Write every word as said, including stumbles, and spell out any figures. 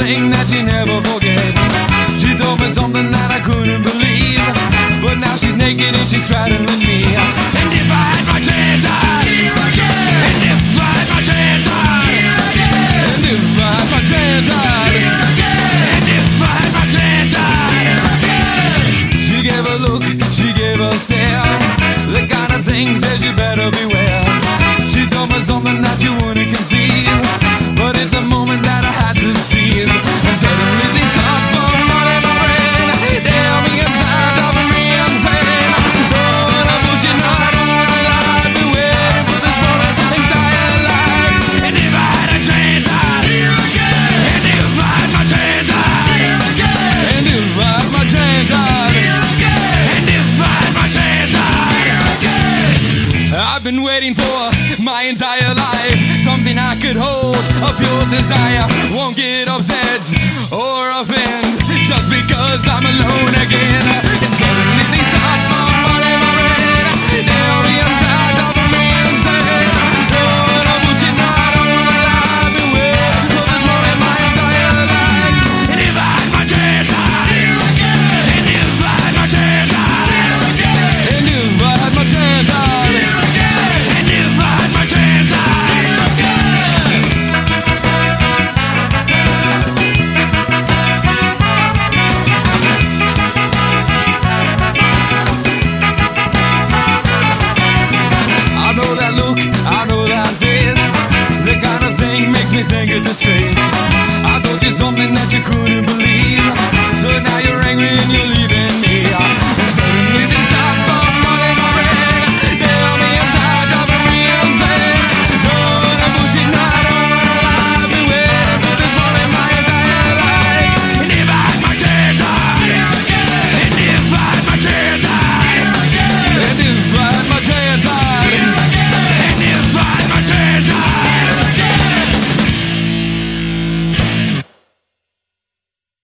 thing that you never forget. She told me something that I couldn't believe, but now she's naked and she's straddling me. And if I had my chance, I'd see her again. And if I had my chance, I'd see her again. And if I had my chance, I'd see her again. And if I had my chance, I'd see her again. She gave a look, she gave a stare, the kind of thing says you better beware. She told me something that you wouldn't conceive, but it's a moment that I had to seize. And suddenly these thoughts from running my brain, they held me inside, driving me insane. Oh, and I'm pushing hard, I don't wanna lie, I've been waiting for this moment entire life. And if I had a chance, I'd see her again. And if I had my chance, I'd see her again. And if I had my chance, I'd see her again. And if I had my chance, I'd see her again. I've been waiting for my entire life, something I could hold, a pure desire. Won't get upset or offend just because I'm alone again. And suddenly these thoughts come running my brain, they hold me inside, driving me insane. Oh, and I'm pushing hard, I don't wanna lie, I've been waiting for this moment my entire life. And if I had my chance, I'd see her again. And if I had my chance, I'd see her again. And if I had my chance, I'd see her again. And if I had my chance, I'd see her again. I know that look, I know that face, the kind of thing makes me think of disgrace. I told you something that you couldn't believe, so now you're angry and you're leaving.